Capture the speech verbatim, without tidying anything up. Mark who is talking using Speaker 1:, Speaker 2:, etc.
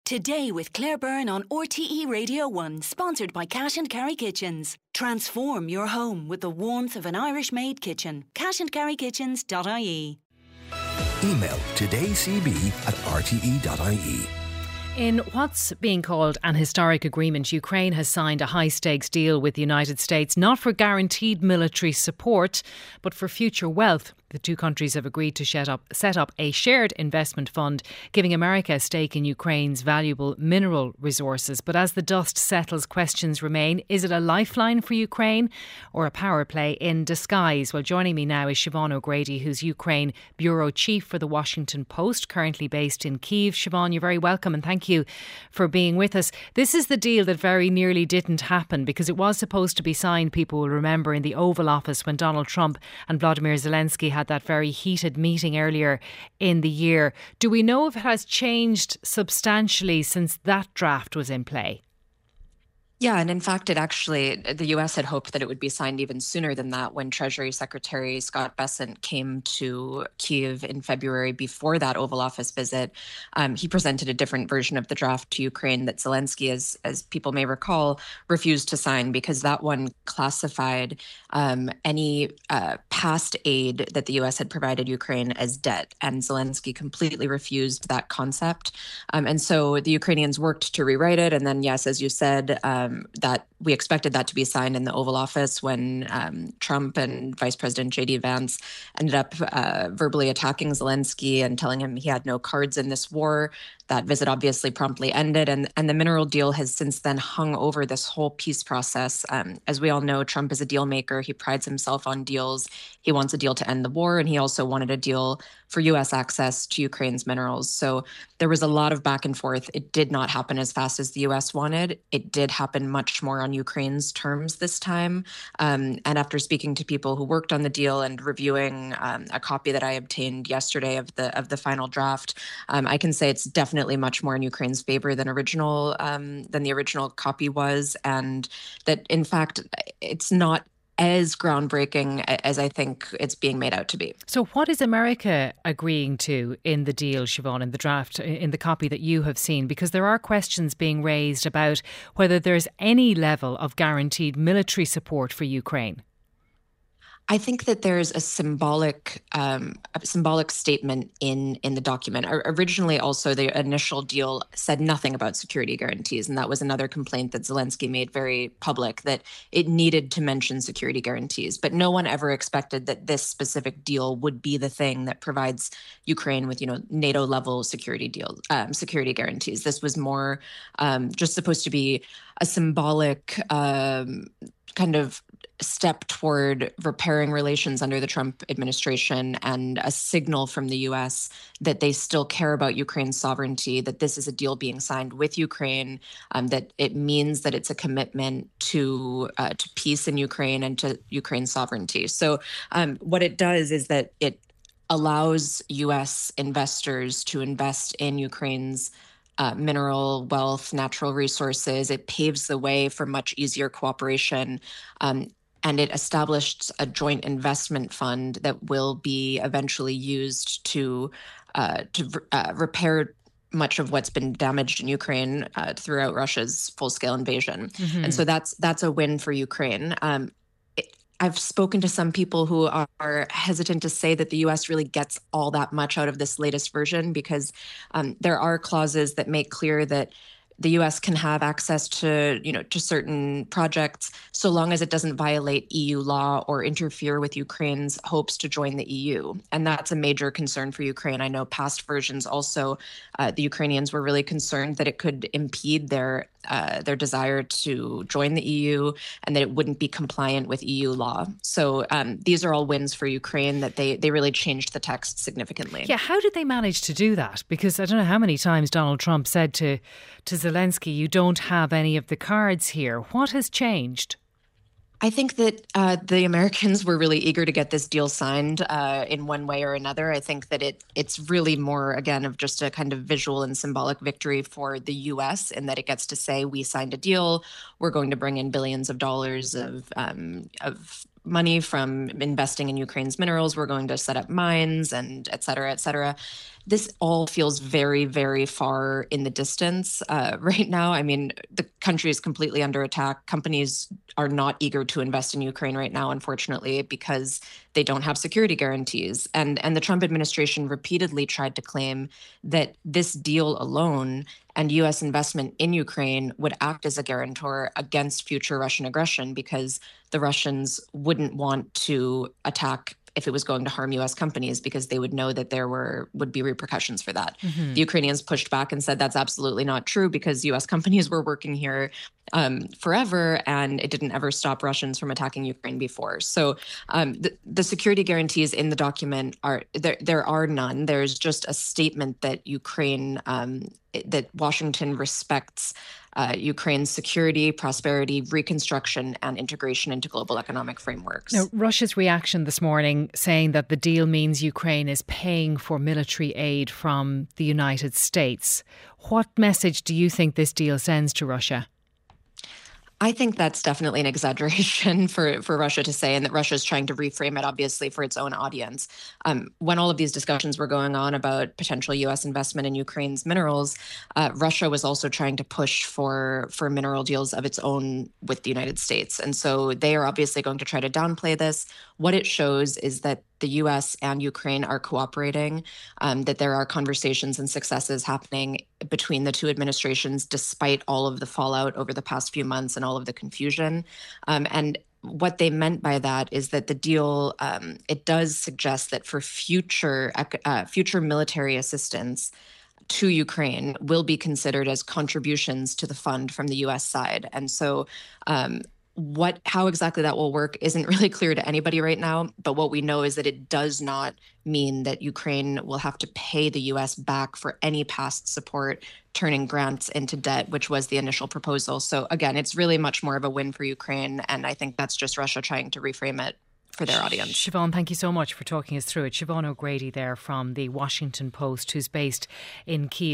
Speaker 1: Today with Claire Byrne on R T E Radio one, sponsored by Cash and Carry Kitchens. Transform your home with the warmth of an Irish-made kitchen. cash and carry kitchens dot I E.
Speaker 2: Email todaycb at r t e dot i e.
Speaker 3: In what's being called an historic agreement, Ukraine has signed a high-stakes deal with the United States, not for guaranteed military support, but for future wealth. The two countries have agreed to set up, set up a shared investment fund, giving America a stake in Ukraine's valuable mineral resources. But as the dust settles, questions remain. Is it a lifeline for Ukraine or a power play in disguise? Well, joining me now is Siobhan O'Grady, who's Ukraine Bureau Chief for The Washington Post, currently based in Kyiv. Siobhan, you're very welcome and thank you for being with us. This is the deal that very nearly didn't happen because it was supposed to be signed, people will remember, in the Oval Office when Donald Trump and Vladimir Zelensky had that very heated meeting earlier in the year. Do we know if it has changed substantially since that draft was in play?
Speaker 4: Yeah, and in fact, it actually, the U S had hoped that it would be signed even sooner than that when Treasury Secretary Scott Bessent came to Kyiv in February before that Oval Office visit. Um, he presented a different version of the draft to Ukraine that Zelensky, as, as people may recall, refused to sign because that one classified um, any uh, past aid that the U S had provided Ukraine as debt. And Zelensky completely refused that concept. Um, and so the Ukrainians worked to rewrite it. And then, yes, as you said, um, that we expected that to be signed in the Oval Office when um, Trump and Vice President J D Vance ended up uh, verbally attacking Zelensky and telling him he had no cards in this war. That visit obviously promptly ended, and, and the mineral deal has since then hung over this whole peace process. Um, as we all know, Trump is a deal maker. He prides himself on deals. He wants a deal to end the war, and he also wanted a deal for U S access to Ukraine's minerals. So there was a lot of back and forth. It did not happen as fast as the U S wanted. It did happen much more on Ukraine's terms this time. Um, and after speaking to people who worked on the deal and reviewing um, a copy that I obtained yesterday of the of the final draft, um, I can say it's definitely much more in Ukraine's favor than original um, than the original copy was, and that in fact it's not as groundbreaking as I think it's being made out to be.
Speaker 3: So what is America agreeing to in the deal, Siobhan, in the draft, in the copy that you have seen? Because there are questions being raised about whether there's any level of guaranteed military support for Ukraine.
Speaker 4: I think that there's a symbolic um, a symbolic statement in, in the document. Originally, also, the initial deal said nothing about security guarantees, and that was another complaint that Zelensky made very public, that it needed to mention security guarantees. But no one ever expected that this specific deal would be the thing that provides Ukraine with, you know, NATO-level security deal um, security guarantees. This was more um, just supposed to be a symbolic um, kind of step toward repairing relations under the Trump administration and a signal from the U S that they still care about Ukraine's sovereignty, that this is a deal being signed with Ukraine, um, that it means that it's a commitment to uh, to peace in Ukraine and to Ukraine's sovereignty. So um, what it does is that it allows U S investors to invest in Ukraine's Uh, mineral wealth, natural resources. It paves the way for much easier cooperation. Um, and it established a joint investment fund that will be eventually used to uh, to uh, repair much of what's been damaged in Ukraine uh, throughout Russia's full-scale invasion. Mm-hmm. And so that's that's a win for Ukraine. Um, I've spoken to some people who are hesitant to say that the U S really gets all that much out of this latest version because um, there are clauses that make clear that the U S can have access to, you know, to certain projects so long as it doesn't violate E U law or interfere with Ukraine's hopes to join the E U. And that's a major concern for Ukraine. I know past versions also, uh, the Ukrainians were really concerned that it could impede their uh, their desire to join the E U and that it wouldn't be compliant with E U law. So um, these are all wins for Ukraine, that they they really changed the text significantly.
Speaker 3: Yeah, how did they manage to do that? Because I don't know how many times Donald Trump said to to Zelensky, you don't have any of the cards here. What has changed?
Speaker 4: I think that uh, the Americans were really eager to get this deal signed uh, in one way or another. I think that it it's really more, again, of just a kind of visual and symbolic victory for the U S in that it gets to say, we signed a deal. We're going to bring in billions of dollars of um, of money from investing in Ukraine's minerals. We're going to set up mines and et cetera, et cetera. this all feels very, very far in the distance uh, right now. I mean, the country is completely under attack. Companies are not eager to invest in Ukraine right now, unfortunately, because they don't have security guarantees. And, and the Trump administration repeatedly tried to claim that this deal alone and U S investment in Ukraine would act as a guarantor against future Russian aggression, because the Russians wouldn't want to attack if it was going to harm U S companies, because they would know that there were would be repercussions for that. Mm-hmm. The Ukrainians pushed back and said that's absolutely not true, because U S companies were working here um, forever, and it didn't ever stop Russians from attacking Ukraine before. So um, the, the security guarantees in the document are there. There are none. There's just a statement that Ukraine, um, that Washington respects Uh, Ukraine's security, prosperity, reconstruction, and integration into global economic frameworks.
Speaker 3: Now, Russia's reaction this morning, saying that the deal means Ukraine is paying for military aid from the United States. What message do you think this deal sends to Russia?
Speaker 4: I think that's definitely an exaggeration for, for Russia to say, and that Russia is trying to reframe it, obviously, for its own audience. Um, when all of these discussions were going on about potential U S investment in Ukraine's minerals, uh, Russia was also trying to push for, for mineral deals of its own with the United States. And so they are obviously going to try to downplay this. What it shows is that the U S and Ukraine are cooperating, um, that there are conversations and successes happening between the two administrations, despite all of the fallout over the past few months and all of the confusion. Um, and what they meant by that is that the deal, um, it does suggest that for future uh, future military assistance to Ukraine will be considered as contributions to the fund from the U S side. And so um, What, how exactly that will work isn't really clear to anybody right now. But what we know is that it does not mean that Ukraine will have to pay the U S back for any past support, turning grants into debt, which was the initial proposal. So again, it's really much more of a win for Ukraine. And I think that's just Russia trying to reframe it for their audience.
Speaker 3: Siobhan, thank you so much for talking us through it. Siobhan O'Grady there from the Washington Post, who's based in Kyiv.